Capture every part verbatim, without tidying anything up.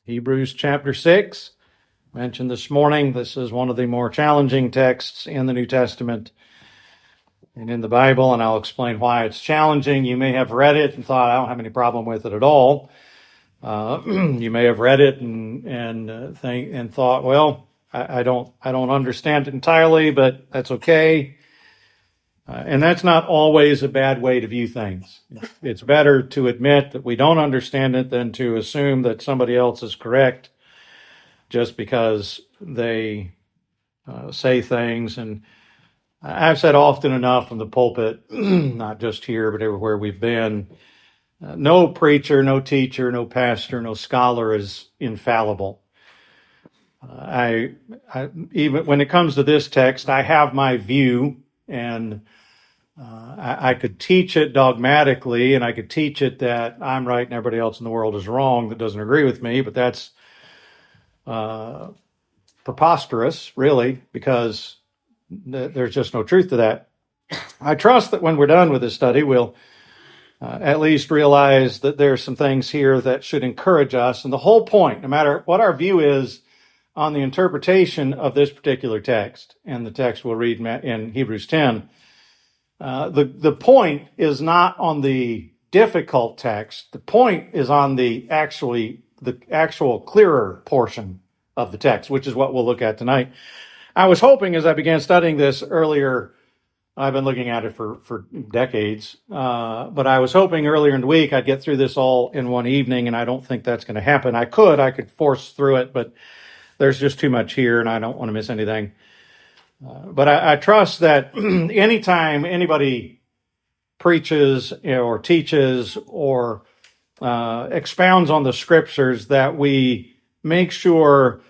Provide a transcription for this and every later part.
Hebrews chapter six, mentioned this morning. This is one of the more challenging texts in the New Testament and in the Bible, and I'll explain why it's challenging. You may have read it and thought, I don't have any problem with it at all. Uh, you may have read it and and uh, think and thought, well, I, I don't I don't understand it entirely, but that's okay. Uh, and that's not always a bad way to view things. It's better to admit that we don't understand it than to assume that somebody else is correct just because they uh, say things. And I've said often enough from the pulpit, not just here, but everywhere we've been, uh, no preacher, no teacher, no pastor, no scholar is infallible. Uh, I, I even when it comes to this text, I have my view, and Uh, I, I could teach it dogmatically, and I could teach it that I'm right and everybody else in the world is wrong that doesn't agree with me, but that's uh, preposterous, really, because th- there's just no truth to that. I trust that when we're done with this study, we'll uh, at least realize that there's some things here that should encourage us. And the whole point, no matter what our view is on the interpretation of this particular text, and the text we'll read in Hebrews ten, Uh, the, the point is not on the difficult text. The point is on the actually, the actual clearer portion of the text, which is what we'll look at tonight. I was hoping as I began studying this earlier, I've been looking at it for, for decades, uh, but I was hoping earlier in the week I'd get through this all in one evening, and I don't think that's going to happen. I could, I could force through it, but there's just too much here, and I don't want to miss anything. Uh, but I, I trust that anytime anybody preaches or teaches or uh, expounds on the scriptures, that we make sure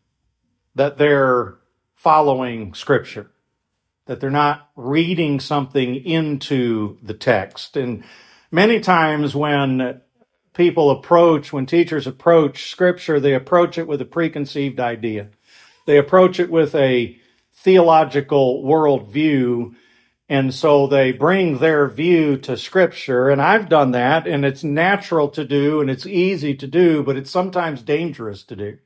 that they're following scripture, that they're not reading something into the text. And many times when people approach, when teachers approach scripture, they approach it with a preconceived idea. They approach it with a theological worldview, and so they bring their view to Scripture, and I've done that, and it's natural to do, and it's easy to do, but it's sometimes dangerous to do.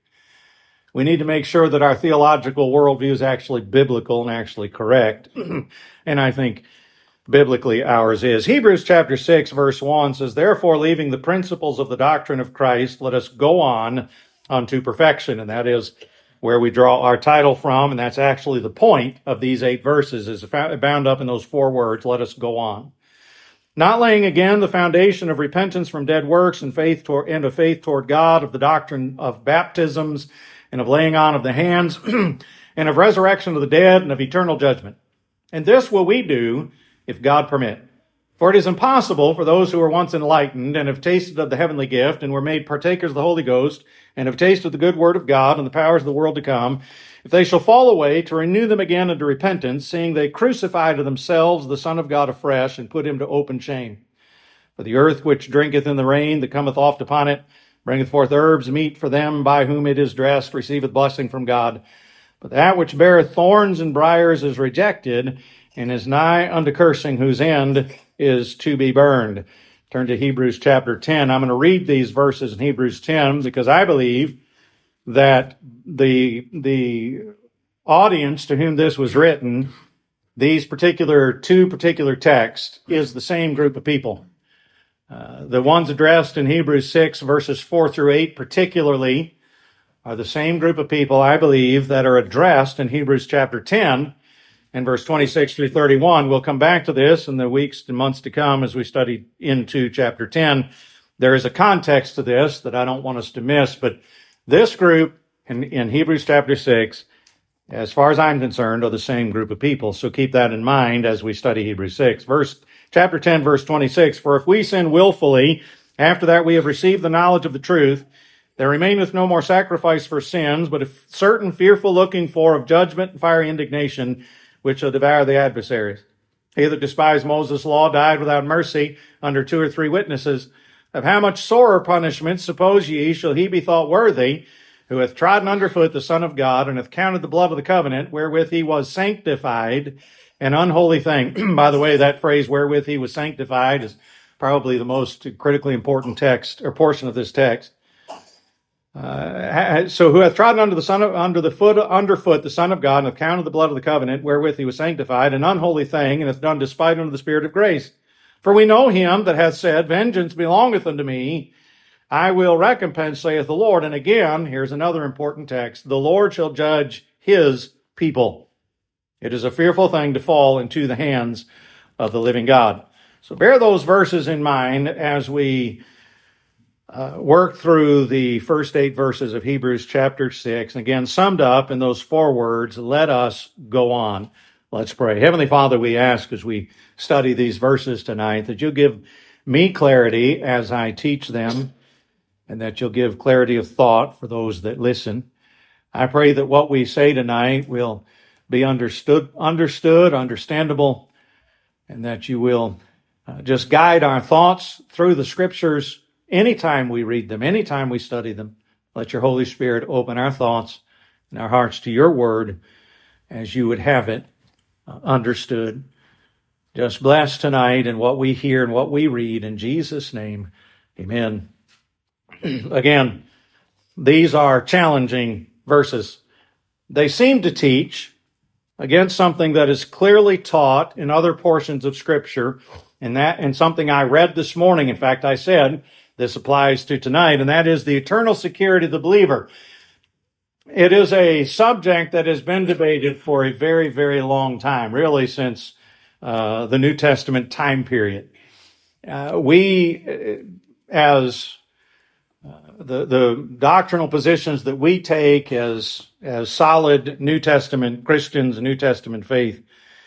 We need to make sure that our theological worldview is actually biblical and actually correct, and I think biblically ours is. Hebrews chapter six, verse one says, "Therefore, leaving the principles of the doctrine of Christ, let us go on unto perfection," and that is where we draw our title from, and that's actually the point of these eight verses, is bound up in those four words, let us go on. "Not laying again the foundation of repentance from dead works and faith toward, and of faith toward God, of the doctrine of baptisms, and of laying on of the hands, and of resurrection of the dead, and of eternal judgment. And this will we do, if God permit. For it is impossible for those who were once enlightened, and have tasted of the heavenly gift, and were made partakers of the Holy Ghost, and have tasted the good word of God, and the powers of the world to come, if they shall fall away, to renew them again unto repentance, seeing they crucify to themselves the Son of God afresh, and put him to open shame. For the earth which drinketh in the rain that cometh oft upon it, bringeth forth herbs meet for them by whom it is dressed, receiveth blessing from God. But that which beareth thorns and briars is rejected, and is nigh unto cursing, whose end is to be burned." Turn to Hebrews chapter ten. I'm going to read these verses in Hebrews ten because I believe that the, the audience to whom this was written, these particular two particular texts, is the same group of people. Uh, the ones addressed in Hebrews six, verses four through eight particularly, are the same group of people, I believe, that are addressed in Hebrews chapter ten, and verse twenty-six through thirty-one. We'll come back to this in the weeks and months to come as we study into chapter ten. There is a context to this that I don't want us to miss, but this group in, in Hebrews chapter six, as far as I'm concerned, are the same group of people. So keep that in mind as we study Hebrews six. Verse, chapter ten, verse twenty-six, "For if we sin willfully, after that we have received the knowledge of the truth, there remaineth no more sacrifice for sins, but a certain fearful looking for of judgment and fiery indignation, which shall devour the adversaries. He that despised Moses' law died without mercy under two or three witnesses. Of how much sorer punishment, suppose ye, shall he be thought worthy, who hath trodden under foot the Son of God, and hath counted the blood of the covenant, wherewith he was sanctified, an unholy thing." By the way, that phrase, "wherewith he was sanctified," is probably the most critically important text or portion of this text. Uh, so who hath trodden under the son of, under the foot, underfoot the Son of God, and hath counted the blood of the covenant, wherewith he was sanctified, an unholy thing, and hath done despite unto the Spirit of grace. For we know him that hath said, Vengeance belongeth unto me, I will recompense, saith the Lord. And again, here's another important text. The Lord shall judge his people. It is a fearful thing to fall into the hands of the living God. So bear those verses in mind as we uh, work through the first eight verses of Hebrews chapter six. And again, summed up in those four words, let us go on. Let's pray. Heavenly Father, we ask as we study these verses tonight that you'll give me clarity as I teach them, and that you'll give clarity of thought for those that listen. I pray that what we say tonight will be understood, understood, understandable, and that you will uh, just guide our thoughts through the Scriptures anytime we read them, anytime we study them. Let your Holy Spirit open our thoughts and our hearts to your word as you would have it uh, understood. Just bless tonight and what we hear and what we read. In Jesus' name, amen. Again, these are challenging verses. They seem to teach against something that is clearly taught in other portions of Scripture, and that and something I read this morning. In fact, I said this applies to tonight, and that is the eternal security of the believer. It is a subject that has been debated for a very, very long time, really since uh, the New Testament time period. Uh, we, as Uh, the, the doctrinal positions that we take as, as solid New Testament Christians, New Testament faith,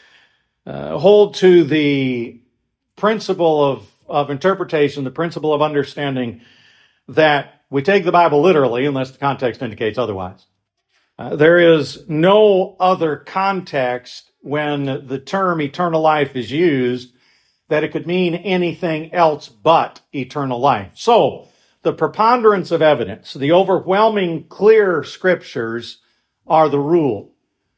uh, hold to the principle of, of interpretation, the principle of understanding that we take the Bible literally unless the context indicates otherwise. Uh, there is no other context when the term eternal life is used that it could mean anything else but eternal life. So, the preponderance of evidence, the overwhelming clear Scriptures are the rule.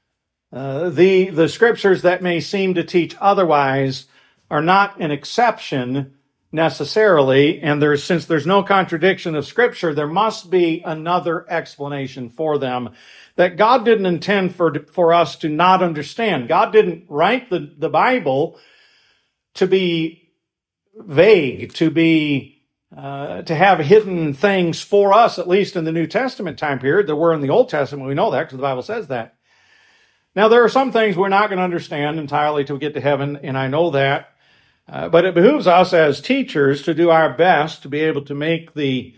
Uh, the, the Scriptures that may seem to teach otherwise are not an exception necessarily, and there's, since there's no contradiction of Scripture, there must be another explanation for them that God didn't intend for, for us to not understand. God didn't write the, the Bible to be vague, to be Uh, to have hidden things for us, at least in the New Testament time period. There were in the Old Testament. We know that because the Bible says that. Now, there are some things we're not going to understand entirely till we get to heaven, and I know that. Uh, but it behooves us as teachers to do our best to be able to make the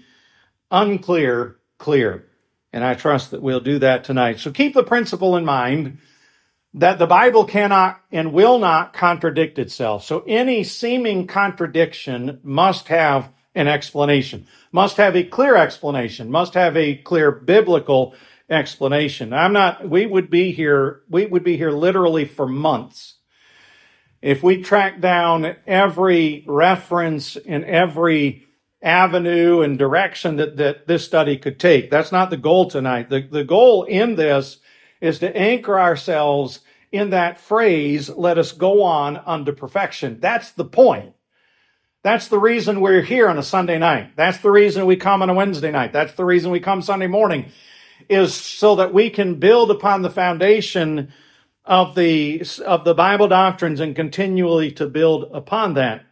unclear clear. And I trust that we'll do that tonight. So keep the principle in mind that the Bible cannot and will not contradict itself. So any seeming contradiction must have an explanation, must have a clear explanation, must have a clear biblical explanation. I'm not, we would be here, we would be here literally for months if we track down every reference and every avenue and direction that, that this study could take. That's not the goal tonight. The, the goal in this is to anchor ourselves in that phrase, let us go on unto perfection. That's the point. That's the reason we're here on a Sunday night. That's the reason we come on a Wednesday night. That's the reason we come Sunday morning, is so that we can build upon the foundation of the, of the Bible doctrines and continually to build upon that.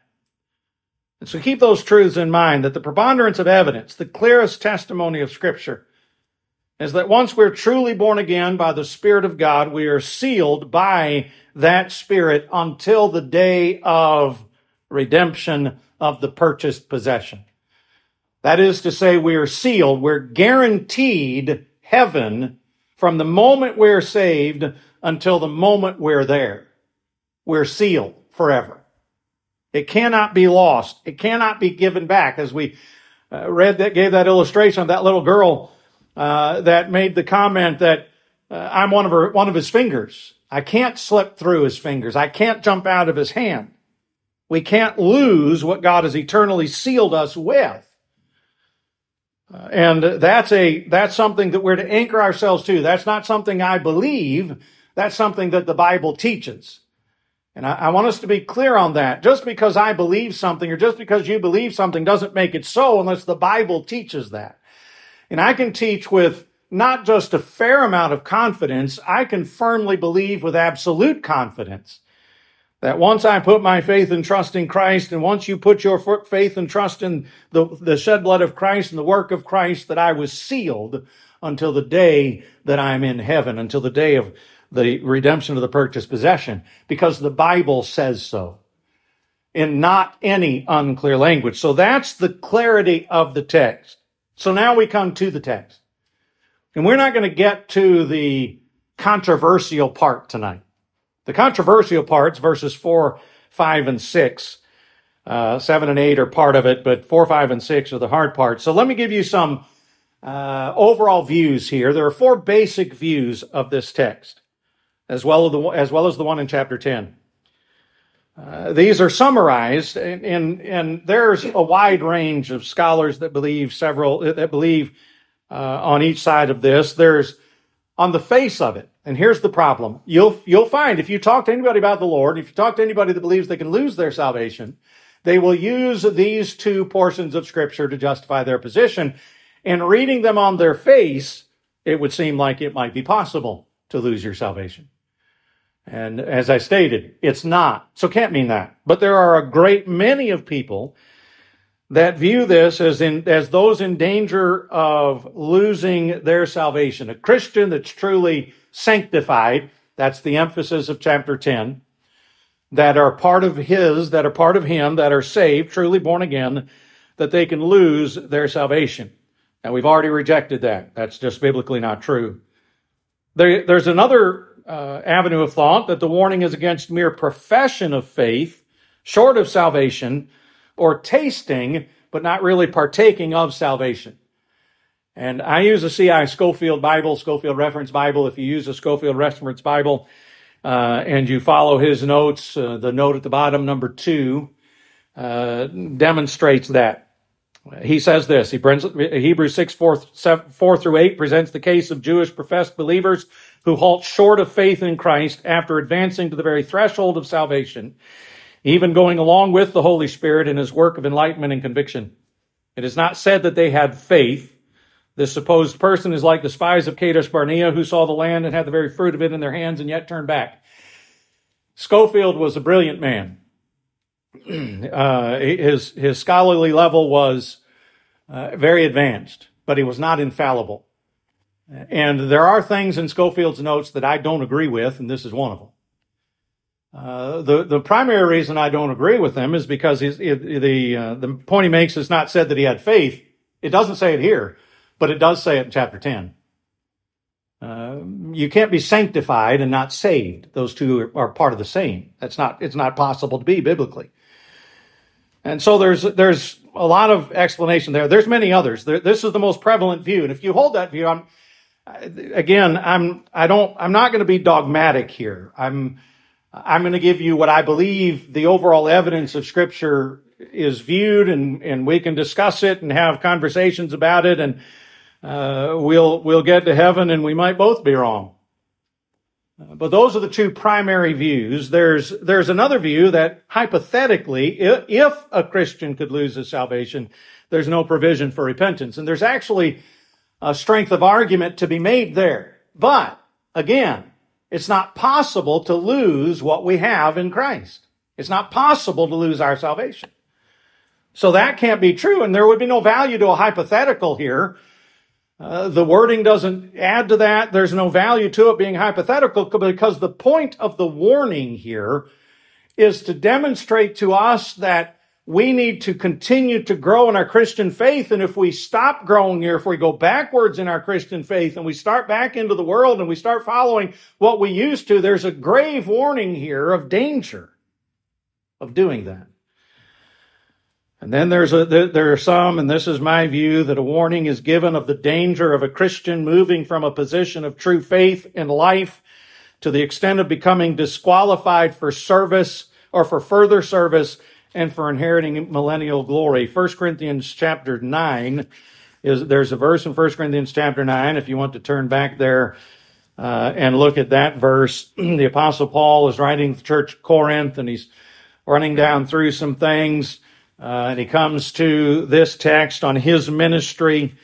And so keep those truths in mind, that the preponderance of evidence, the clearest testimony of Scripture, is that once we're truly born again by the Spirit of God, we are sealed by that Spirit until the day of redemption of the purchased possession. That is to say, we are sealed, we're guaranteed heaven from the moment we're saved until the moment we're there. We're sealed forever. It cannot be lost. It cannot be given back. As we uh, read that, gave that illustration of that little girl uh, that made the comment that uh, I'm one of her, one of his fingers. I can't slip through his fingers. I can't jump out of his hand. We can't lose what God has eternally sealed us with. Uh, and that's a, that's something that we're to anchor ourselves to. That's not something I believe. That's something that the Bible teaches. And I, I want us to be clear on that. Just because I believe something or just because you believe something doesn't make it so unless the Bible teaches that. And I can teach with not just a fair amount of confidence, I can firmly believe with absolute confidence that once I put my faith and trust in Christ, and once you put your faith and trust in the, the shed blood of Christ and the work of Christ, that I was sealed until the day that I'm in heaven, until the day of the redemption of the purchased possession, because the Bible says so, in not any unclear language. So that's the clarity of the text. So now we come to the text. And we're not going to get to the controversial part tonight. The controversial parts, verses four, five, and six, uh, seven and eight are part of it, but four, five, and six are the hard parts. So let me give you some uh, overall views here. There are four basic views of this text, as well as the, as well as the one in chapter ten. Uh, these are summarized, and, and, and there's a wide range of scholars that believe several, that believe uh, on each side of this. There's, on the face of it, and here's the problem. You'll, you'll find if you talk to anybody about the Lord, if you talk to anybody that believes they can lose their salvation, they will use these two portions of Scripture to justify their position. And reading them on their face, it would seem like it might be possible to lose your salvation. And as I stated, it's not. So it can't mean that. But there are a great many of people that view this as in as those in danger of losing their salvation. A Christian that's truly sanctified, that's the emphasis of chapter ten, that are part of his, that are part of him, that are saved, truly born again, that they can lose their salvation. Now, we've already rejected that. That's just biblically not true. There, there's another uh, avenue of thought that the warning is against mere profession of faith, short of salvation, or tasting, but not really partaking of salvation. And I use a C I Scofield Bible, Scofield Reference Bible. If you use a Scofield Reference Bible uh, and you follow his notes, uh, the note at the bottom, number two, uh, demonstrates that. He says this, he brings, Hebrews six, four, seven, four through eight presents the case of Jewish professed believers who halt short of faith in Christ after advancing to the very threshold of salvation, even going along with the Holy Spirit in his work of enlightenment and conviction. It is not said that they had faith. This supposed person is like the spies of Kadesh Barnea who saw the land and had the very fruit of it in their hands and yet turned back. Scofield was a brilliant man. Uh, his, his scholarly level was uh, very advanced, but he was not infallible. And there are things in Scofield's notes that I don't agree with, and this is one of them. Uh, the, the primary reason I don't agree with him is because he's, the, uh, the point he makes is not said that he had faith. It doesn't say it here, but it does say it in chapter ten. Uh, you can't be sanctified and not saved. Those two are, are part of the same. That's not, it's not possible to be biblically. And so there's, there's a lot of explanation there. There's many others. There, this is the most prevalent view. And if you hold that view, I'm, again, I'm, I don't, I'm not going to be dogmatic here. I'm, I'm going to give you what I believe the overall evidence of Scripture is viewed, and, and we can discuss it and have conversations about it, and uh, we'll we'll get to heaven, and we might both be wrong. Uh, but those are the two primary views. There's there's another view that hypothetically, if, if a Christian could lose his salvation, there's no provision for repentance, and there's actually a strength of argument to be made there. But again, it's not possible to lose what we have in Christ. It's not possible to lose our salvation. So that can't be true, and there would be no value to a hypothetical here. Uh, the wording doesn't add to that. There's no value to it being hypothetical, because the point of the warning here is to demonstrate to us that we need to continue to grow in our Christian faith. And if we stop growing here, if we go backwards in our Christian faith and we start back into the world and we start following what we used to, there's a grave warning here of danger of doing that. And then there's a, there are some, and this is my view, that a warning is given of the danger of a Christian moving from a position of true faith in life to the extent of becoming disqualified for service or for further service and for inheriting millennial glory. First Corinthians chapter nine, is there's a verse in First Corinthians chapter nine, if you want to turn back there uh, and look at that verse. The Apostle Paul is writing to the church of Corinth, and he's running down through some things, uh, and he comes to this text on his ministry,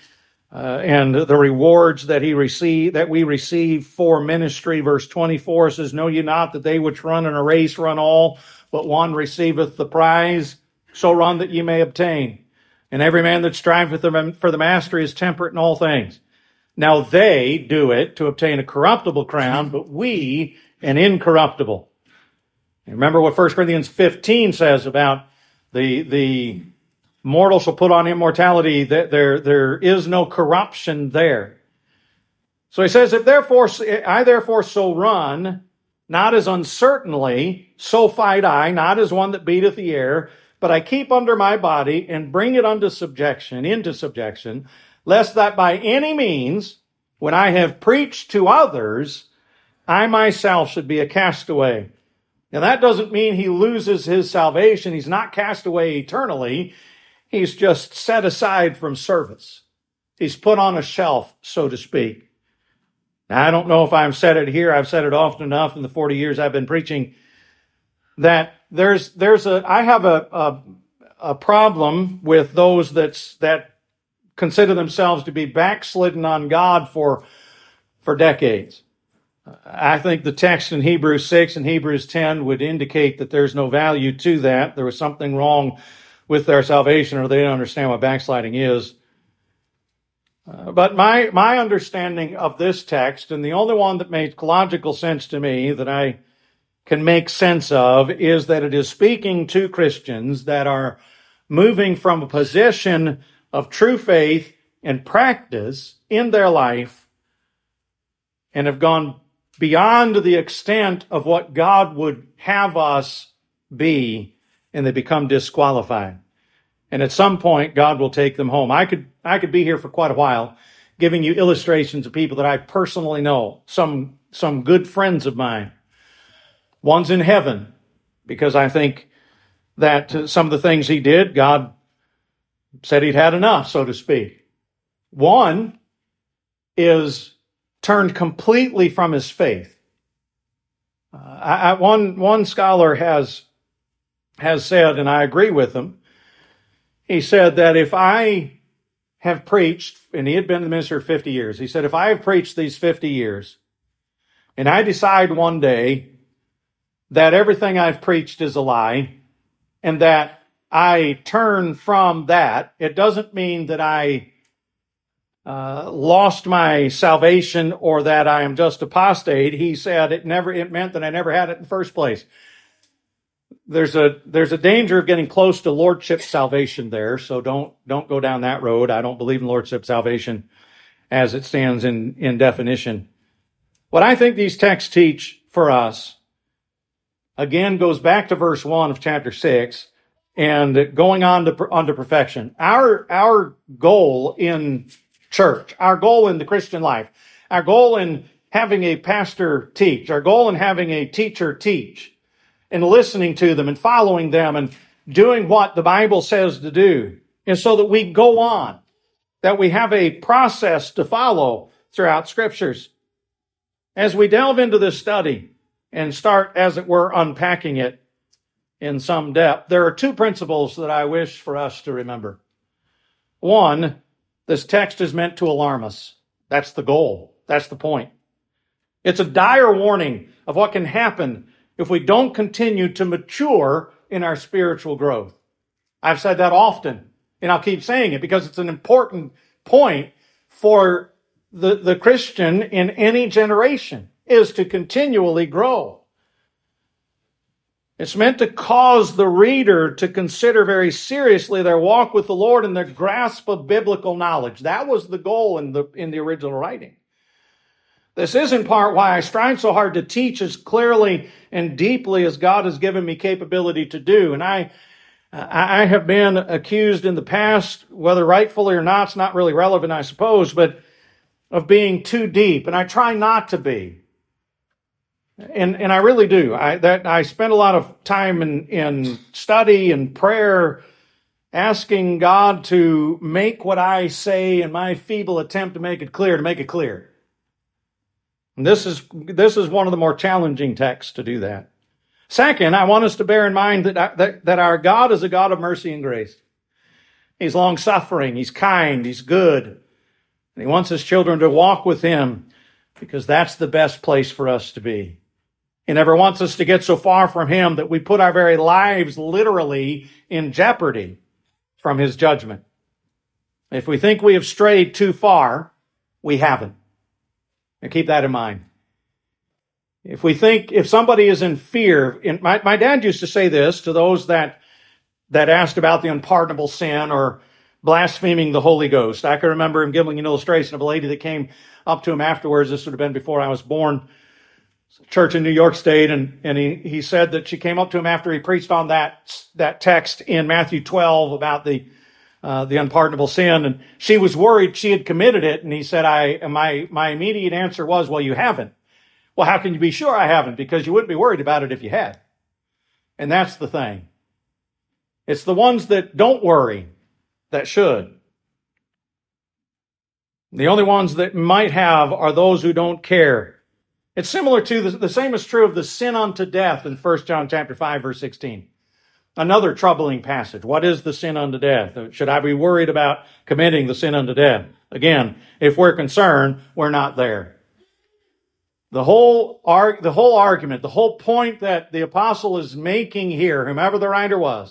Uh, and the rewards that he receive, that we receive for ministry. Verse twenty-four says, "Know ye not that they which run in a race run all, but one receiveth the prize? So run that ye may obtain. And every man that striveth for the mastery is temperate in all things. Now they do it to obtain a corruptible crown, but we an incorruptible." And remember what First Corinthians fifteen says about the the mortal shall put on immortality, that there, there is no corruption there. So he says, if therefore, I therefore so run, not as uncertainly, so fight I, not as one that beateth the air, but I keep under my body and bring it unto subjection, into subjection, lest that by any means, when I have preached to others, I myself should be a castaway. Now that doesn't mean he loses his salvation. He's not cast away eternally. He's just set aside from service. He's put on a shelf, so to speak. Now, I don't know if I've said it here. I've said it often enough in the forty years I've been preaching that there's, there's a, I have a, a, a problem with those that's, that consider themselves to be backslidden on God for, for decades. I think the text in Hebrews six and Hebrews ten would indicate that there's no value to that. There was something wrong with their salvation, or they don't understand what backsliding is. Uh, but my my understanding of this text, and the only one that makes logical sense to me that I can make sense of, is that it is speaking to Christians that are moving from a position of true faith and practice in their life and have gone beyond the extent of what God would have us be, and they become disqualified. And at some point, God will take them home. I could, I could be here for quite a while giving you illustrations of people that I personally know, some, some good friends of mine. One's in heaven because I think that some of the things he did, God said he'd had enough, so to speak. One is turned completely from his faith. Uh, I, I, one, one scholar has has said, and I agree with him, he said that if I have preached, and he had been the minister fifty years, he said, if I have preached these fifty years, and I decide one day that everything I've preached is a lie, and that I turn from that, it doesn't mean that I uh, lost my salvation or that I am just apostate. He said it never, it meant that I never had it in the first place. There's a there's a danger of getting close to lordship salvation there, so don't don't go down that road. I don't believe in lordship salvation as it stands in, in definition. What I think these texts teach for us, again, goes back to verse one of chapter six and going on to, on to perfection. Our, our goal in church, our goal in the Christian life, our goal in having a pastor teach, our goal in having a teacher teach, and listening to them and following them and doing what the Bible says to do, is so that we go on, that we have a process to follow throughout Scriptures. As we delve into this study and start, as it were, unpacking it in some depth, there are two principles that I wish for us to remember. One, this text is meant to alarm us. That's the goal. That's the point. It's a dire warning of what can happen if we don't continue to mature in our spiritual growth. I've said that often, and I'll keep saying it because it's an important point for the, the Christian in any generation, is to continually grow. It's meant to cause the reader to consider very seriously their walk with the Lord and their grasp of biblical knowledge. That was the goal in the, in the original writing. This is in part why I strive so hard to teach as clearly and deeply as God has given me capability to do. And I, I have been accused in the past, whether rightfully or not, it's not really relevant, I suppose, but of being too deep. And I try not to be. And, and I really do. I, that, I spend a lot of time in, in study and prayer, asking God to make what I say in my feeble attempt to make it clear, to make it clear. And this is, this is one of the more challenging texts to do that. Second, I want us to bear in mind that, that, that our God is a God of mercy and grace. He's long-suffering. He's kind. He's good. And he wants his children to walk with him because that's the best place for us to be. He never wants us to get so far from him that we put our very lives literally in jeopardy from his judgment. If we think we have strayed too far, we haven't. And keep that in mind. If we think, if somebody is in fear, in, my, my dad used to say this to those that, that asked about the unpardonable sin or blaspheming the Holy Ghost. I can remember him giving an illustration of a lady that came up to him afterwards. This would have been before I was born. Church in New York State, and, and he, he said that she came up to him after he preached on that, that text in Matthew twelve about the, uh, the unpardonable sin, and she was worried she had committed it, and he said, I, my, my immediate answer was, well, you haven't. Well, how can you be sure I haven't? Because you wouldn't be worried about it if you had. And that's the thing. It's the ones that don't worry that should. The only ones that might have are those who don't care. It's similar to, the, the same is true of the sin unto death in First John chapter five, verse sixteen. Another troubling passage. What is the sin unto death? Should I be worried about committing the sin unto death? Again, if we're concerned, we're not there. The whole, arg- the whole argument, the whole point that the apostle is making here, whomever the writer was,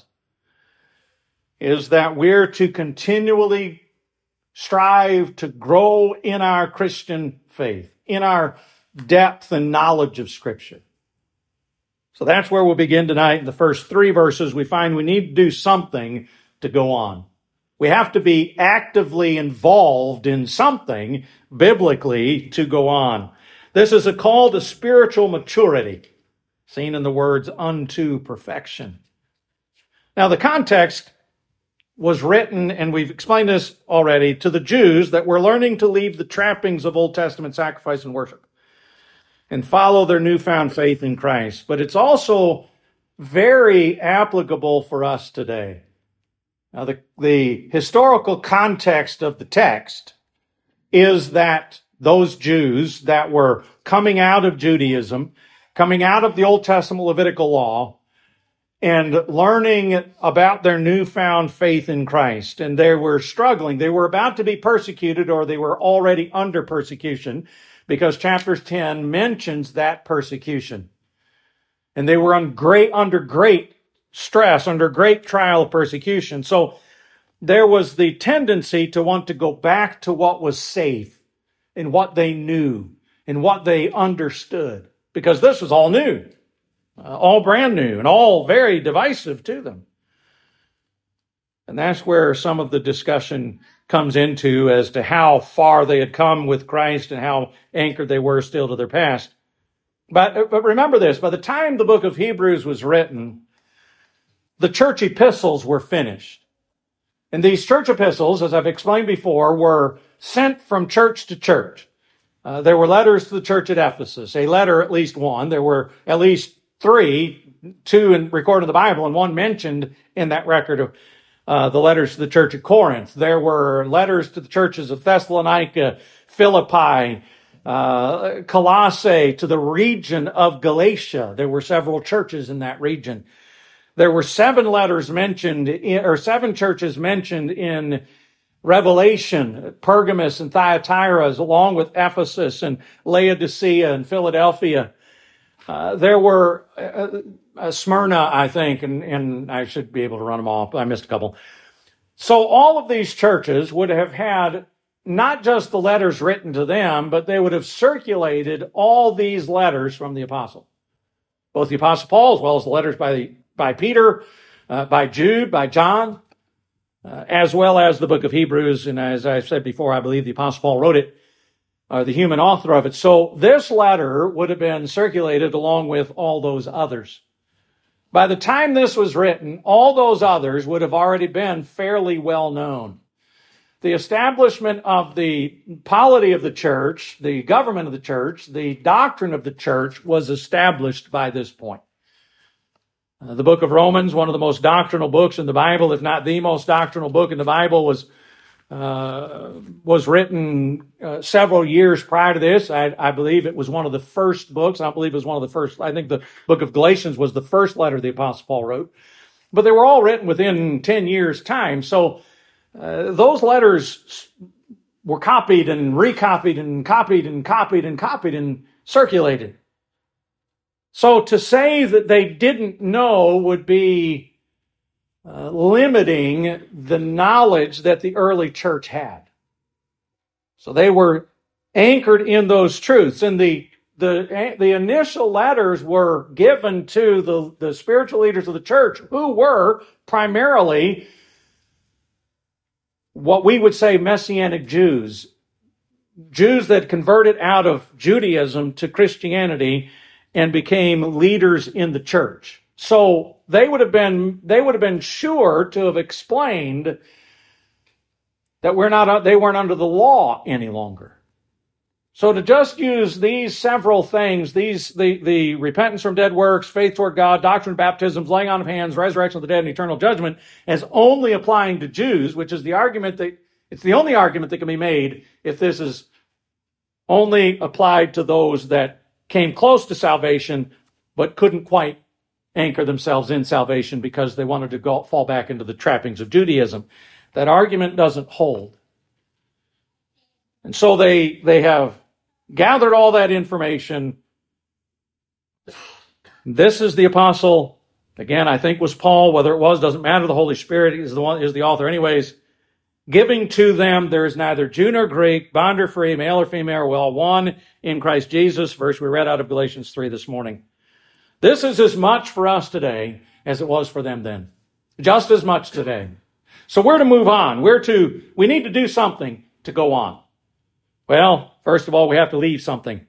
is that we're to continually strive to grow in our Christian faith, in our depth and knowledge of Scripture. So that's where we'll begin tonight. In the first three verses, we find we need to do something to go on. We have to be actively involved in something biblically to go on. This is a call to spiritual maturity, seen in the words unto perfection. Now, the context was written, and we've explained this already, to the Jews that were learning to leave the trappings of Old Testament sacrifice and worship and follow their newfound faith in Christ. But it's also very applicable for us today. Now, the, the historical context of the text is that those Jews that were coming out of Judaism, coming out of the Old Testament Levitical law, and learning about their newfound faith in Christ. And they were struggling. They were about to be persecuted, or they were already under persecution, because chapter ten mentions that persecution. And they were on great, under great stress, under great trial of persecution. So there was the tendency to want to go back to what was safe and what they knew and what they understood, because this was all new, uh, all brand new, and all very divisive to them. And that's where some of the discussion comes into as to how far they had come with Christ and how anchored they were still to their past. But, but remember this, by the time the book of Hebrews was written, the church epistles were finished. And these church epistles, as I've explained before, were sent from church to church. Uh, there were letters to the church at Ephesus, a letter, at least one. There were at least three, two in, recorded in the Bible, and one mentioned in that record of uh, the letters to the church at Corinth. There were letters to the churches of Thessalonica, Philippi, uh, Colossae, to the region of Galatia. There were several churches in that region. There were seven letters mentioned, in, or seven churches mentioned in Revelation, Pergamos and Thyatira, along with Ephesus and Laodicea and Philadelphia. Uh, there were uh, uh, Smyrna, I think, and, and I should be able to run them off. I missed a couple. So all of these churches would have had not just the letters written to them, but they would have circulated all these letters from the apostle. Both the apostle Paul, as well as the letters by the, by Peter, uh, by Jude, by John, uh, as well as the book of Hebrews. And as I said before, I believe the apostle Paul wrote it, uh, the human author of it. So this letter would have been circulated along with all those others. By the time this was written, all those others would have already been fairly well known. The establishment of the polity of the church, the government of the church, the doctrine of the church was established by this point. Uh, the book of Romans, one of the most doctrinal books in the Bible, if not the most doctrinal book in the Bible, was uh, was written uh, several years prior to this. I, I believe it was one of the first books. I believe it was one of the first. I think the book of Galatians was the first letter the Apostle Paul wrote. But they were all written within ten years' time. So uh, those letters were copied and recopied and copied and copied and copied and circulated. So to say that they didn't know would be uh, limiting the knowledge that the early church had. So they were anchored in those truths. And the the, the initial letters were given to the, the spiritual leaders of the church, who were primarily what we would say Messianic Jews. Jews that converted out of Judaism to Christianity and became leaders in the church. So they would have been they would have been sure to have explained that we're not they weren't under the law any longer. So to just use these several things, these the, the repentance from dead works, faith toward God, doctrine of baptisms, laying on of hands, resurrection of the dead, and eternal judgment, as only applying to Jews, which is the argument that it's the only argument that can be made if this is only applied to those that came close to salvation but couldn't quite anchor themselves in salvation because they wanted to go fall back into the trappings of Judaism. That argument doesn't hold. And so they they have gathered all that information. This is the apostle, again, I think was Paul, whether it was, doesn't matter. The Holy Spirit is the one, is the author anyways. Giving to them, there is neither Jew nor Greek, bond or free, male or female, we're all one in Christ Jesus, verse we read out of Galatians three this morning. This is as much for us today as it was for them then. Just as much today. So we're to move on. We're to, we need to do something to go on. Well, first of all, we have to leave something.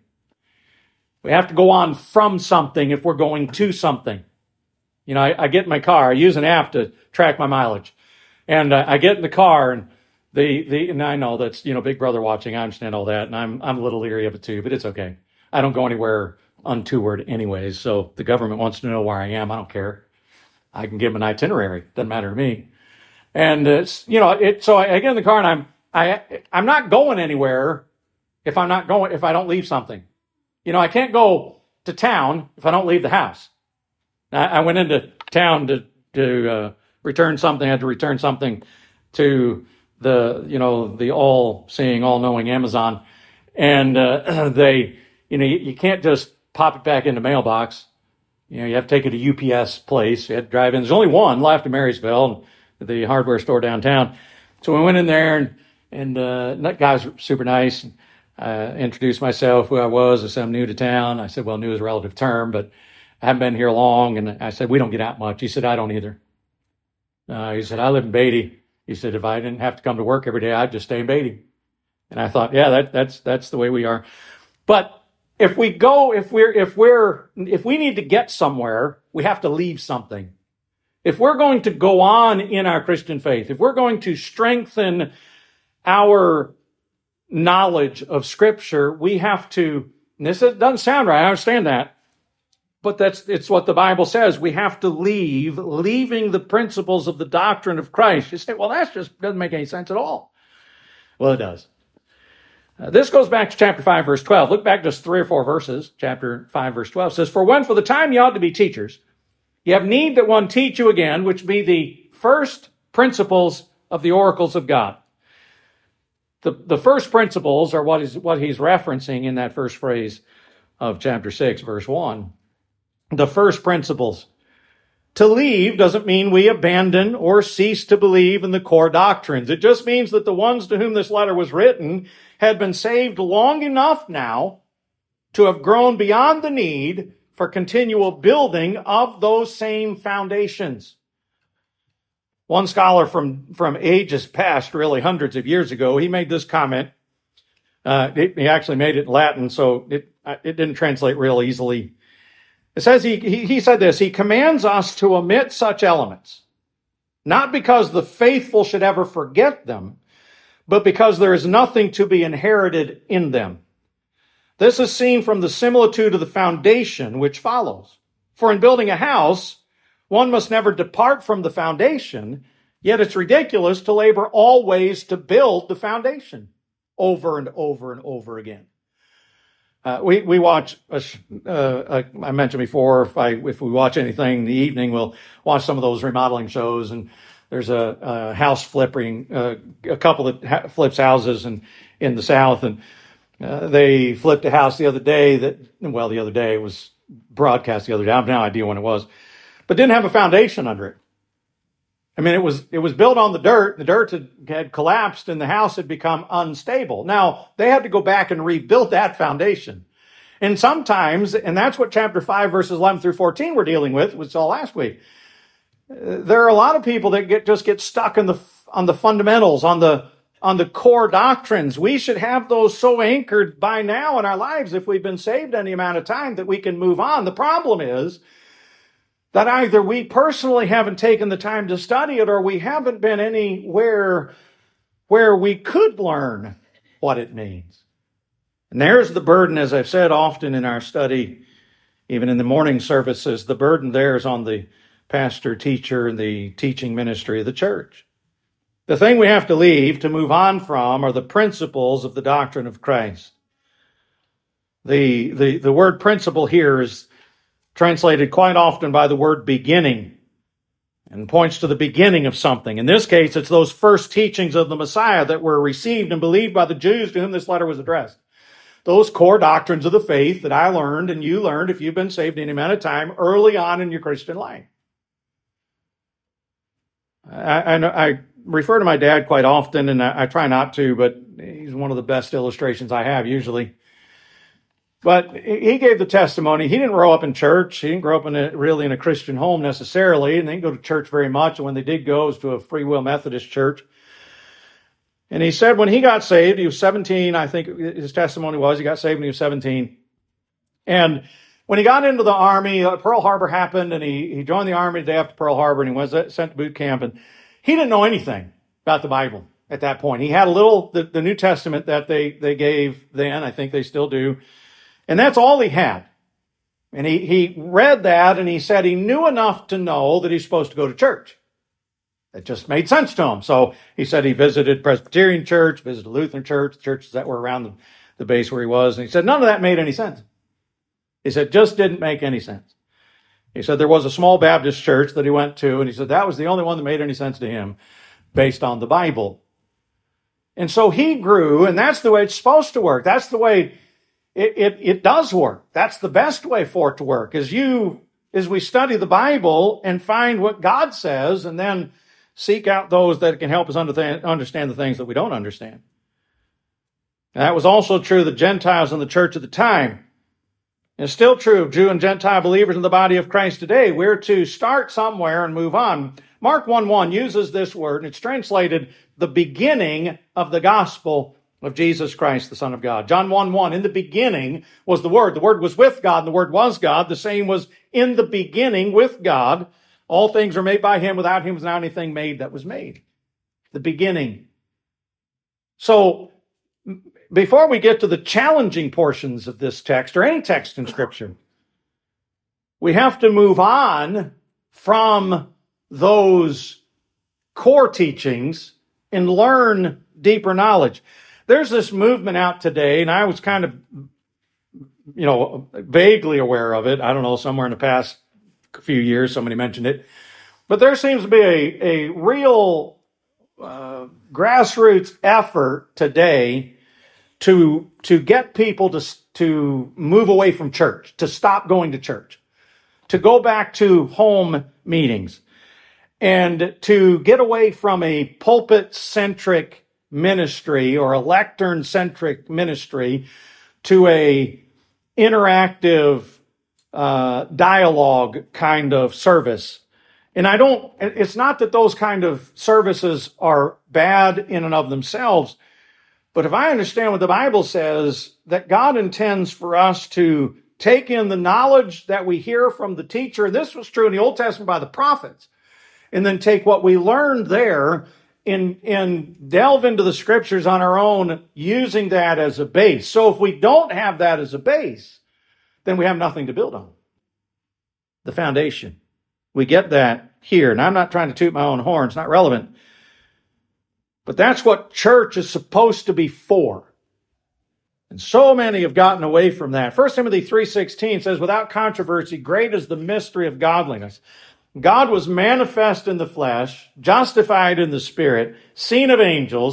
We have to go on from something if we're going to something. You know, I, I get in my car, I use an app to track my mileage. And uh, I get in the car and the, the, and I know that's, you know, Big Brother watching, I understand all that, and I'm, I'm a little leery of it too, but it's okay. I don't go anywhere untoward anyways, so the government wants to know where I am, I don't care. I can give them an itinerary, doesn't matter to me. And it's, you know, it, so I, I get in the car and I'm, I, I'm not going anywhere if I'm not going, if I don't leave something. You know, I can't go to town if I don't leave the house. I, I went into town to, to, uh, return something, I had to return something to the, you know, the all-seeing, all-knowing Amazon. And uh, they, you know, you, you can't just pop it back in the mailbox. You know, you have to take it to U P S place. You had to drive in. There's only one left in Marysville, the hardware store downtown. So we went in there, and, and uh, that guy was super nice. I introduced myself, who I was. I said, I'm new to town. I said, well, new is a relative term, but I haven't been here long. And I said, we don't get out much. He said, I don't either. Uh, he said, I live in Beatty. He said, if I didn't have to come to work every day, I'd just stay in Beatty. And I thought, yeah, that, that's, that's the way we are. But if we go, if we're, if we're, if we need to get somewhere, we have to leave something. If we're going to go on in our Christian faith, if we're going to strengthen our knowledge of Scripture, we have to, and this doesn't sound right, I understand that, but that's, it's what the Bible says. We have to leave, leaving the principles of the doctrine of Christ. You say, well, that just doesn't make any sense at all. Well, it does. Uh, this goes back to chapter five, verse twelve. Look back just three or four verses. Chapter five, verse twelve says, for when for the time ye ought to be teachers, ye have need that one teach you again, which be the first principles of the oracles of God. The, the first principles are what is what he's referencing in that first phrase of chapter six, verse one. The first principles. To leave doesn't mean we abandon or cease to believe in the core doctrines. It just means that the ones to whom this letter was written had been saved long enough now to have grown beyond the need for continual building of those same foundations. One scholar from, from ages past, really hundreds of years ago, he made this comment. Uh, he actually made it in Latin, so it, it didn't translate real easily. It says, he, he, he said this, he commands us to omit such elements, not because the faithful should ever forget them, but because there is nothing to be inherited in them. This is seen from the similitude of the foundation which follows. For in building a house, one must never depart from the foundation, yet it's ridiculous to labor always to build the foundation over and over and over again. Uh, we, we watch, uh, uh, I mentioned before, if I, if we watch anything in the evening, we'll watch some of those remodeling shows, and there's a, a house flipping, uh, a couple that ha- flips houses, and, in the South, and uh, they flipped a house the other day that, well, the other day, it was broadcast the other day. I have no idea when it was, but didn't have a foundation under it. I mean, it was it was built on the dirt. The dirt had, had collapsed and the house had become unstable. Now, they had to go back and rebuild that foundation. And sometimes, and that's what chapter five, verses eleven through fourteen we're dealing with, which saw last week. Uh, there are a lot of people that get just get stuck in the on the fundamentals, on the on the core doctrines. We should have those so anchored by now in our lives, if we've been saved any amount of time, that we can move on. The problem is that either we personally haven't taken the time to study it, or we haven't been anywhere where we could learn what it means. And there's the burden, as I've said often in our study, even in the morning services, the burden there is on the pastor, teacher, and the teaching ministry of the church. The thing we have to leave to move on from are the principles of the doctrine of Christ. The, the, the word principle here is translated quite often by the word beginning, and points to the beginning of something. In this case, it's those first teachings of the Messiah that were received and believed by the Jews to whom this letter was addressed. Those core doctrines of the faith that I learned and you learned if you've been saved any amount of time early on in your Christian life. I, I, I refer to my dad quite often, and I, I try not to, but he's one of the best illustrations I have usually. But he gave the testimony. He didn't grow up in church. He didn't grow up in a, really in a Christian home necessarily, and they didn't go to church very much. And when they did go, it was to a Free Will Methodist church. And he said when he got saved, he was seventeen, I think his testimony was, he got saved when he was seventeen. And when he got into the Army, uh, Pearl Harbor happened, and he, he joined the Army the day after Pearl Harbor, and he was sent to boot camp. And he didn't know anything about the Bible at that point. He had a little, the, the New Testament that they, they gave then, I think they still do. And that's all he had. And he, he read that, and he said he knew enough to know that he's supposed to go to church. It just made sense to him. So he said he visited Presbyterian church, visited Lutheran church, churches that were around the, the base where he was. And he said none of that made any sense. He said just didn't make any sense. He said there was a small Baptist church that he went to, and he said that was the only one that made any sense to him based on the Bible. And so he grew, and that's the way it's supposed to work. That's the way it, it, it does work. That's the best way for it to work, is you, as we study the Bible and find what God says, and then seek out those that can help us understand the things that we don't understand. And that was also true of the Gentiles in the church at the time. It's still true of Jew and Gentile believers in the body of Christ today. We're to start somewhere and move on. Mark one one uses this word, and it's translated the beginning of the gospel of Jesus Christ, the Son of God. John one one, in the beginning was the Word. The Word was with God, and the Word was God. The same was in the beginning with God. All things are made by Him. Without Him was not anything made that was made. The beginning. So, before we get to the challenging portions of this text, or any text in Scripture, we have to move on from those core teachings and learn deeper knowledge. There's this movement out today, and I was kind of, you know, vaguely aware of it. I don't know, somewhere in the past few years, somebody mentioned it. But there seems to be a, a real uh, grassroots effort today to, to get people to, to move away from church, to stop going to church, to go back to home meetings, and to get away from a pulpit-centric ministry or a lectern-centric ministry to a interactive uh, dialogue kind of service. And I don't, it's not that those kind of services are bad in and of themselves, but if I understand what the Bible says, that God intends for us to take in the knowledge that we hear from the teacher, and this was true in the Old Testament by the prophets, and then take what we learned there and, and delve into the Scriptures on our own, using that as a base. So if we don't have that as a base, then we have nothing to build on. The foundation. We get that here. And I'm not trying to toot my own horn. It's not relevant. But that's what church is supposed to be for. And so many have gotten away from that. First Timothy three sixteen says, without controversy, great is the mystery of godliness. God was manifest in the flesh, justified in the Spirit, seen of angels,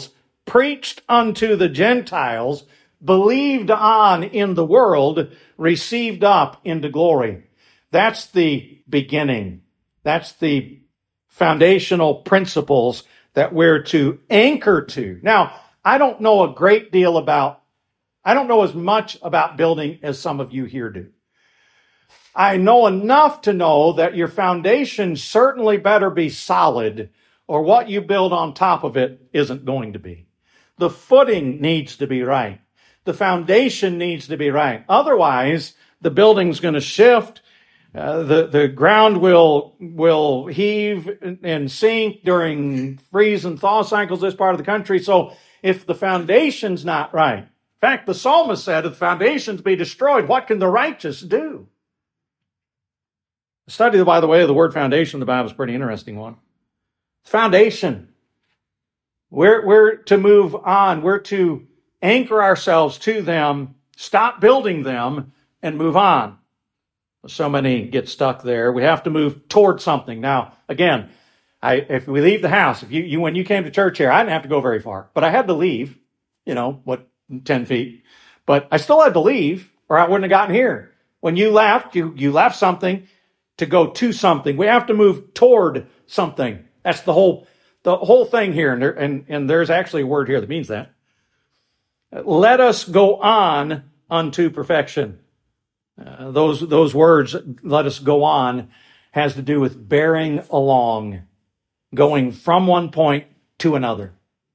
preached unto the Gentiles, believed on in the world, received up into glory. That's the beginning. That's the foundational principles that we're to anchor to. Now, I don't know a great deal about, I don't know as much about building as some of you here do. I know enough to know that your foundation certainly better be solid, or what you build on top of it isn't going to be. The footing needs to be right. The foundation needs to be right. Otherwise, the building's going to shift. Uh, the, the ground will, will heave and sink during freeze and thaw cycles this part of the country. So if the foundation's not right, in fact, the psalmist said, if the foundations be destroyed, what can the righteous do? The study, by the way, of the word foundation in the Bible is a pretty interesting one. Foundation. We're, we're to move on. We're to anchor ourselves to them, stop building them, and move on. So many get stuck there. We have to move toward something. Now, again, I, if we leave the house, if you, you, when you came to church here, I didn't have to go very far, but I had to leave, you know, what, ten feet, but I still had to leave or I wouldn't have gotten here. When you left, you, you left something to go to something. We have to move toward something. That's the whole, the whole thing here. And, there, and, and there's actually a word here that means that. Let us go on unto perfection. Uh, those, those words, let us go on, has to do with bearing along, going from one point to another.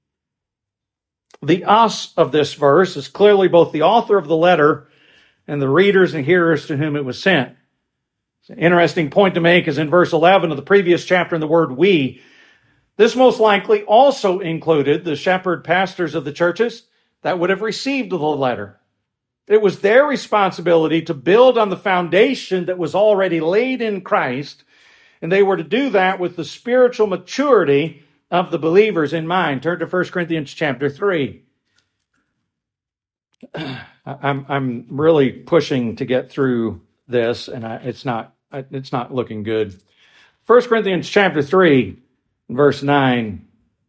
The us of this verse is clearly both the author of the letter and the readers and hearers to whom it was sent. It's an interesting point to make is in verse eleven of the previous chapter in the word we. This most likely also included the shepherd pastors of the churches that would have received the letter. It was their responsibility to build on the foundation that was already laid in Christ, and they were to do that with the spiritual maturity of the believers in mind. Turn to First Corinthians chapter three. I'm I'm really pushing to get through this, and I, it's not it's not looking good. First Corinthians chapter three, verse nine.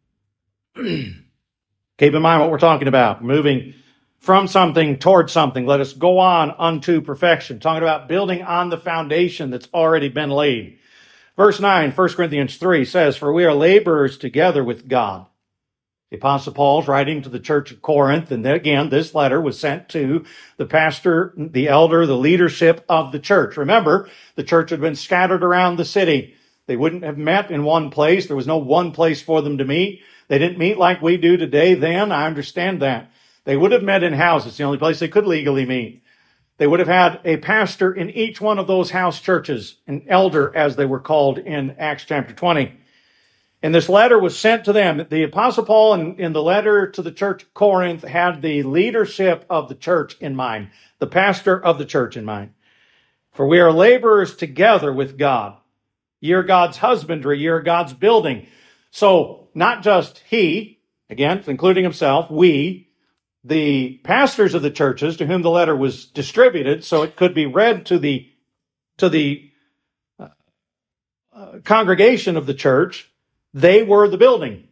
Keep in mind what we're talking about. Moving from something toward something. Let us go on unto perfection. Talking about building on the foundation that's already been laid. Verse nine, First Corinthians three says, for we are laborers together with God. The Apostle Paul's writing to the church of Corinth, and then again, this letter was sent to the pastor, the elder, the leadership of the church. Remember, the church had been scattered around the city. They wouldn't have met in one place. There was no one place for them to meet. They didn't meet like we do today then. I understand that. They would have met in houses, the only place they could legally meet. They would have had a pastor in each one of those house churches, an elder as they were called in Acts chapter twenty. And this letter was sent to them. The Apostle Paul in, in the letter to the church of Corinth had the leadership of the church in mind, the pastor of the church in mind. For we are laborers together with God. Ye are God's husbandry, ye are God's building. So not just he, again, including himself, we, the pastors of the churches to whom the letter was distributed, so it could be read to the to the uh, uh, congregation of the church, they were the building.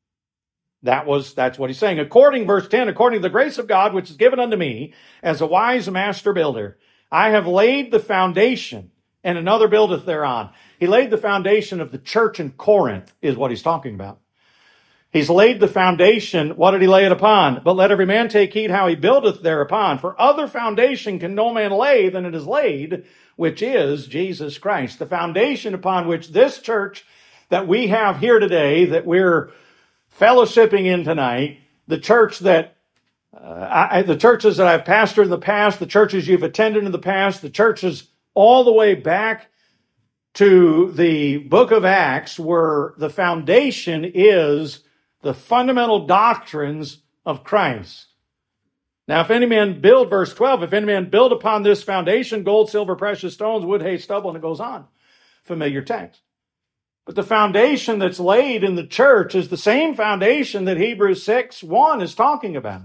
That was that's what he's saying. According, verse ten, according to the grace of God which is given unto me as a wise master builder, I have laid the foundation, and another buildeth thereon. He laid the foundation of the church in Corinth, is what he's talking about. He's laid the foundation. What did he lay it upon? But let every man take heed how he buildeth thereupon. For other foundation can no man lay than it is laid, which is Jesus Christ. The foundation upon which this church that we have here today, that we're fellowshipping in tonight, the church that, uh, I, the churches that I've pastored in the past, the churches you've attended in the past, the churches all the way back to the book of Acts, where the foundation is the fundamental doctrines of Christ. Now, if any man build, verse twelve, if any man build upon this foundation, gold, silver, precious stones, wood, hay, stubble, and it goes on. Familiar text. But the foundation that's laid in the church is the same foundation that Hebrews six one is talking about.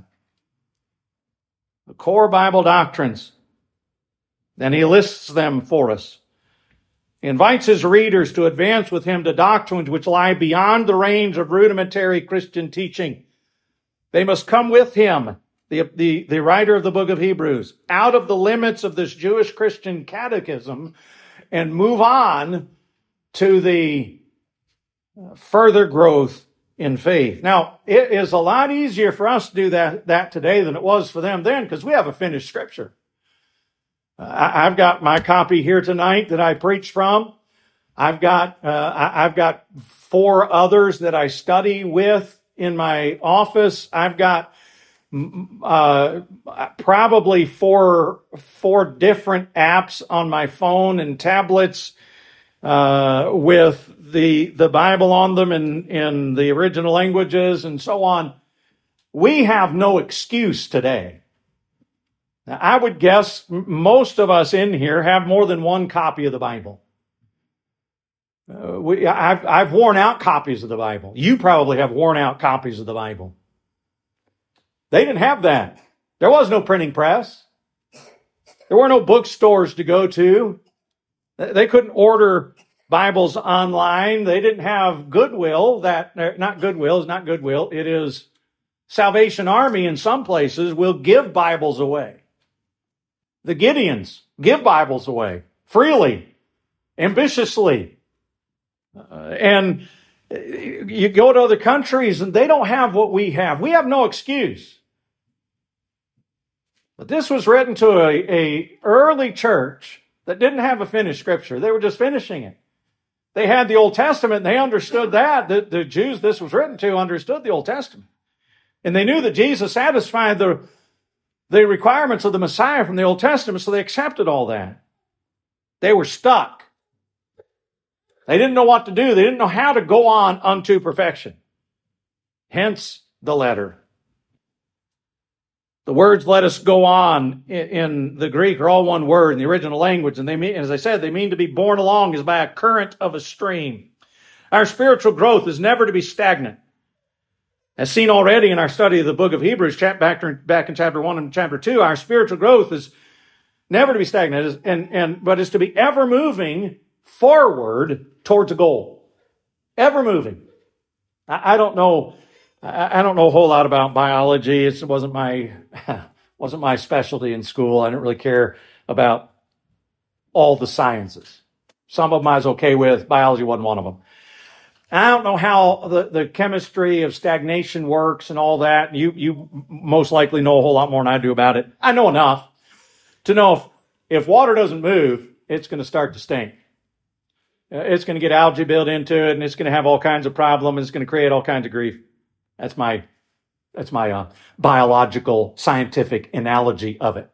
The core Bible doctrines. And he lists them for us. He invites his readers to advance with him to doctrines which lie beyond the range of rudimentary Christian teaching. They must come with him, the, the, the writer of the book of Hebrews, out of the limits of this Jewish Christian catechism and move on to the further growth in faith. Now, it is a lot easier for us to do that, that today than it was for them then, because we have a finished scripture. I, I've got my copy here tonight that I preached from. I've got, uh, I, I've got four others that I study with in my office. I've got uh, probably four, four different apps on my phone and tablets uh, with the the Bible on them in, in the original languages and so on. We have no excuse today. Now, I would guess most of us in here have more than one copy of the Bible. Uh, we, I've, I've worn out copies of the Bible. You probably have worn out copies of the Bible. They didn't have that. There was no printing press. There were no bookstores to go to. They couldn't order Bibles online. They didn't have Goodwill. That not Goodwill is not Goodwill. It is Salvation Army in some places will give Bibles away. The Gideons give Bibles away freely, ambitiously. Uh, and you go to other countries and they don't have what we have. We have no excuse. But this was written to a, a early church that didn't have a finished scripture. They were just finishing it. They had the Old Testament and they understood that. The, the Jews this was written to understood the Old Testament. And they knew that Jesus satisfied the, the requirements of the Messiah from the Old Testament, so they accepted all that. They were stuck. They didn't know what to do. They didn't know how to go on unto perfection. Hence the letter. The words "let us go on" in the Greek are all one word in the original language. And they mean, as I said, they mean to be borne along as by a current of a stream. Our spiritual growth is never to be stagnant. As seen already in our study of the book of Hebrews, back in chapter one and chapter two, our spiritual growth is never to be stagnant, and, and, but is to be ever moving forward towards a goal. Ever moving. I, I don't know. I, I don't know a whole lot about biology. It wasn't my wasn't my specialty in school. I didn't really care about all the sciences. Some of them I was okay with. Biology wasn't one of them. I don't know how the, the chemistry of stagnation works and all that. You you most likely know a whole lot more than I do about it. I know enough to know if, if water doesn't move, it's going to start to stink. It's going to get algae built into it, and it's going to have all kinds of problems. It's going to create all kinds of grief. That's my that's my uh, biological, scientific analogy of it.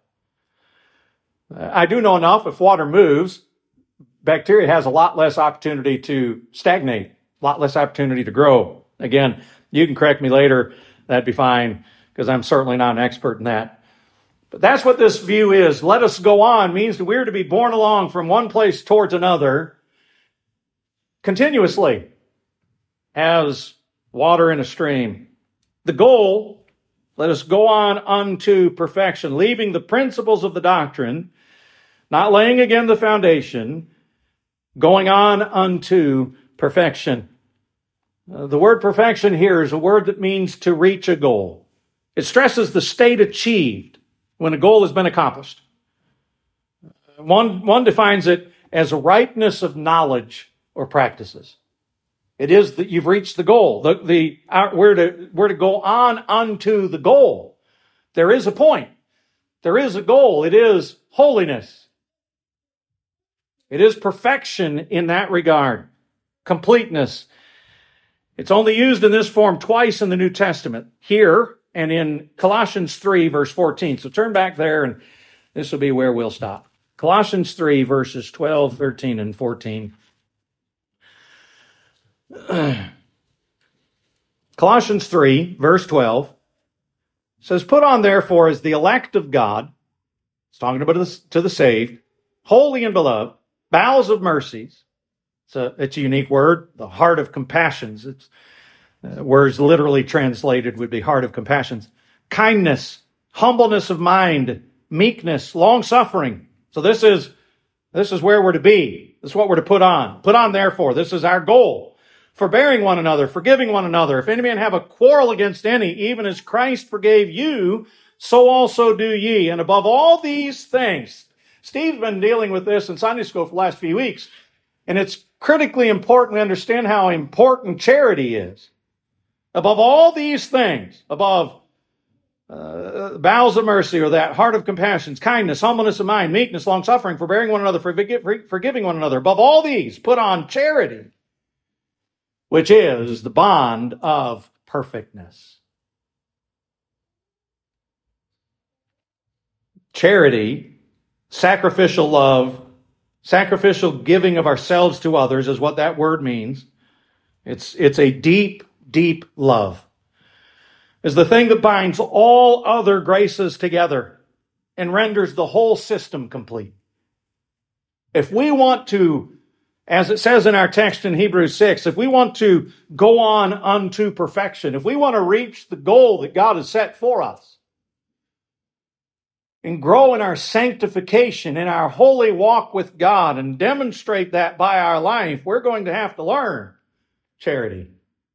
Uh, I do know enough. If water moves, bacteria has a lot less opportunity to stagnate, a lot less opportunity to grow. Again, you can correct me later. That'd be fine, because I'm certainly not an expert in that. But that's what this view is. Let us go on means that we're to be borne along from one place towards another continuously as water in a stream. The goal, let us go on unto perfection, leaving the principles of the doctrine, not laying again the foundation, going on unto perfection. Uh, the word perfection here is a word that means to reach a goal. It stresses the state achieved when a goal has been accomplished. One, one defines it as a ripeness of knowledge or practices. It is that you've reached the goal. The, the, our, we're, to, we're to go on unto the goal. There is a point. There is a goal. It is holiness. It is perfection in that regard. Completeness. It's only used in this form twice in the New Testament. Here and in Colossians three, verse fourteen. So turn back there and this will be where we'll stop. Colossians three, verses twelve, thirteen, and fourteen. Colossians three, verse twelve says, "Put on therefore as the elect of God," it's talking about the, to the saved, "holy and beloved, bowels of mercies." It's a, it's a unique word, the heart of compassions. It's, uh, words literally translated would be heart of compassions. "Kindness, humbleness of mind, meekness, long-suffering." So this is, this is where we're to be. This is what we're to put on. Put on therefore. This is our goal. forbearing one another, forgiving one another. If any man have a quarrel against any, even as Christ forgave you, so also do ye. And above all these things, Steve's been dealing with this in Sunday school for the last few weeks, and it's critically important we understand how important charity is. Above all these things, above uh, bowels of mercy, or that heart of compassion, kindness, humbleness of mind, meekness, long-suffering, forbearing one another, forgive, forgiving one another. Above all these, put on charity, which is the bond of perfectness. Charity, sacrificial love, sacrificial giving of ourselves to others is what that word means. It's, it's a deep, deep love. Is the thing that binds all other graces together and renders the whole system complete. If we want to, as it says in our text in Hebrews six, if we want to go on unto perfection, if we want to reach the goal that God has set for us, and grow in our sanctification, in our holy walk with God, and demonstrate that by our life, we're going to have to learn charity.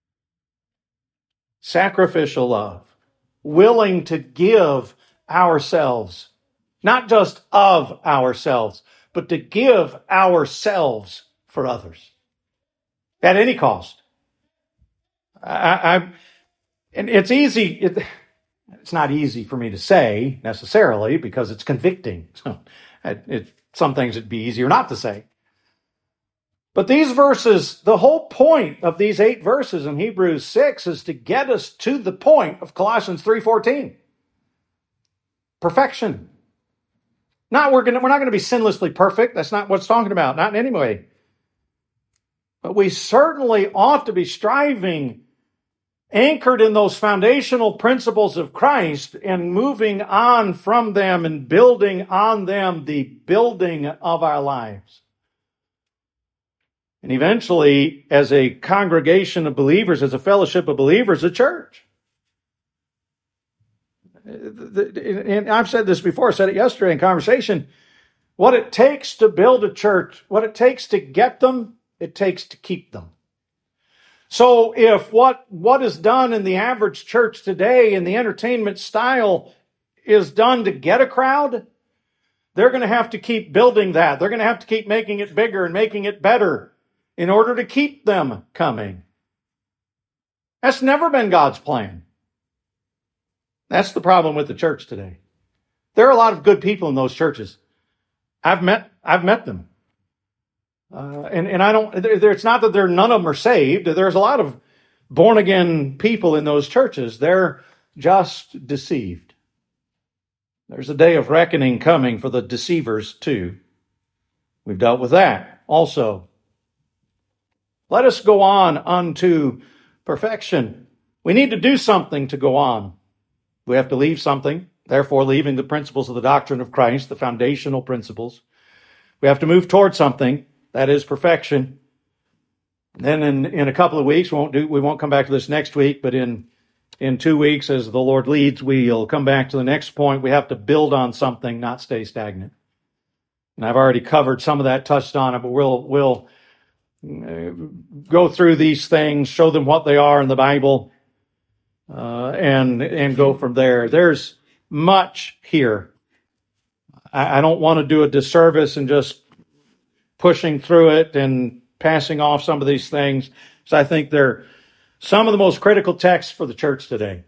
Sacrificial love. Willing to give ourselves. Not just of ourselves, but to give ourselves for others. At any cost. I, I, and it's easy... It, It's not easy for me to say necessarily because it's convicting. So it, it, some things it'd be easier not to say. But these verses, the whole point of these eight verses in Hebrews six is to get us to the point of Colossians three fourteen. Perfection. Not we're gonna, we're not going to be sinlessly perfect. That's not what it's talking about. Not in any way. But we certainly ought to be striving, anchored in those foundational principles of Christ and moving on from them and building on them the building of our lives. And eventually, as a congregation of believers, as a fellowship of believers, a church. And I've said this before, I said it yesterday in conversation. What it takes to build a church, what it takes to get them, it takes to keep them. So if what, what is done in the average church today in the entertainment style is done to get a crowd, they're going to have to keep building that. They're going to have to keep making it bigger and making it better in order to keep them coming. That's never been God's plan. That's the problem with the church today. There are a lot of good people in those churches. I've met, I've met them. Uh, and, and I don't, there, it's not that there, none of them are saved. There's a lot of born again people in those churches. They're just deceived. There's a day of reckoning coming for the deceivers too. We've dealt with that also. Let us go on unto perfection. We need to do something to go on. We have to leave something, therefore leaving the principles of the doctrine of Christ, the foundational principles. We have to move toward something, that is perfection. Then in, in a couple of weeks, we won't do, we won't come back to this next week, but in, in two weeks, as the Lord leads, we'll come back to the next point. We have to build on something, not stay stagnant. And I've already covered some of that, touched on it, but we'll, we'll uh, go through these things, show them what they are in the Bible, uh, and, and go from there. There's much here. I, I don't want to do a disservice and just pushing through it and passing off some of these things. So I think they're some of the most critical texts for the church today.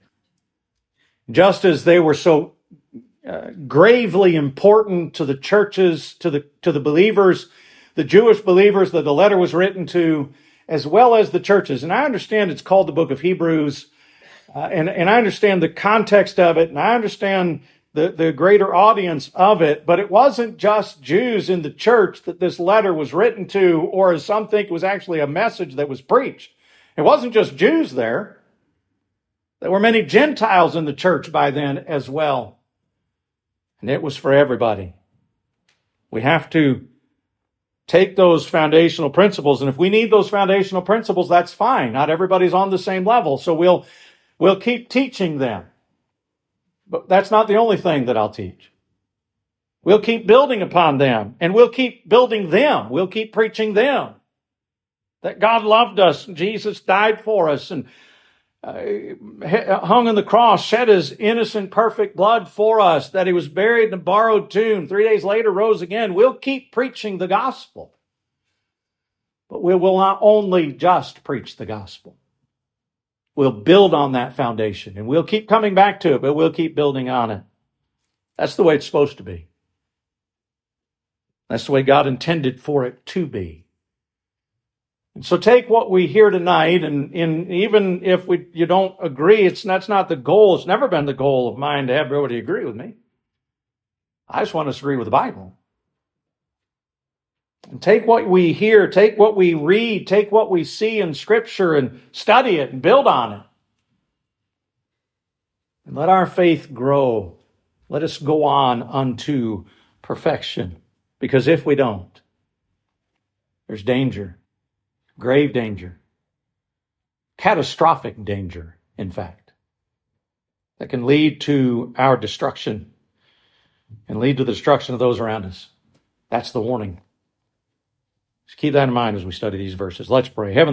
Just as they were so uh, gravely important to the churches, to the to the believers, the Jewish believers that the letter was written to, as well as the churches. And I understand it's called the book of Hebrews, uh, and, and I understand the context of it, and I understand the, the greater audience of it, but it wasn't just Jews in the church that this letter was written to, or as some think it was actually a message that was preached. It wasn't just Jews there. There were many Gentiles in the church by then as well. And it was for everybody. We have to take those foundational principles, and if we need those foundational principles, that's fine. Not everybody's on the same level, so we'll, we'll keep teaching them. But that's not the only thing that I'll teach. We'll keep building upon them, and we'll keep building them. We'll keep preaching them. that God loved us, and Jesus died for us, and uh, hung on the cross, shed his innocent, perfect blood for us, that he was buried in a borrowed tomb, three days later rose again. We'll keep preaching the gospel. But we will not only just preach the gospel. We'll build on that foundation, and we'll keep coming back to it, but we'll keep building on it. That's the way it's supposed to be. That's the way God intended for it to be. And so take what we hear tonight, and in, even if we, you don't agree, it's that's not the goal. It's never been the goal of mine to have everybody agree with me. I just want us to agree with the Bible. And take what we hear, take what we read, take what we see in Scripture and study it and build on it. And let our faith grow. Let us go on unto perfection. Because if we don't, there's danger, grave danger, catastrophic danger, in fact, that can lead to our destruction and lead to the destruction of those around us. That's the warning. Just keep that in mind as we study these verses. Let's pray. Heavenly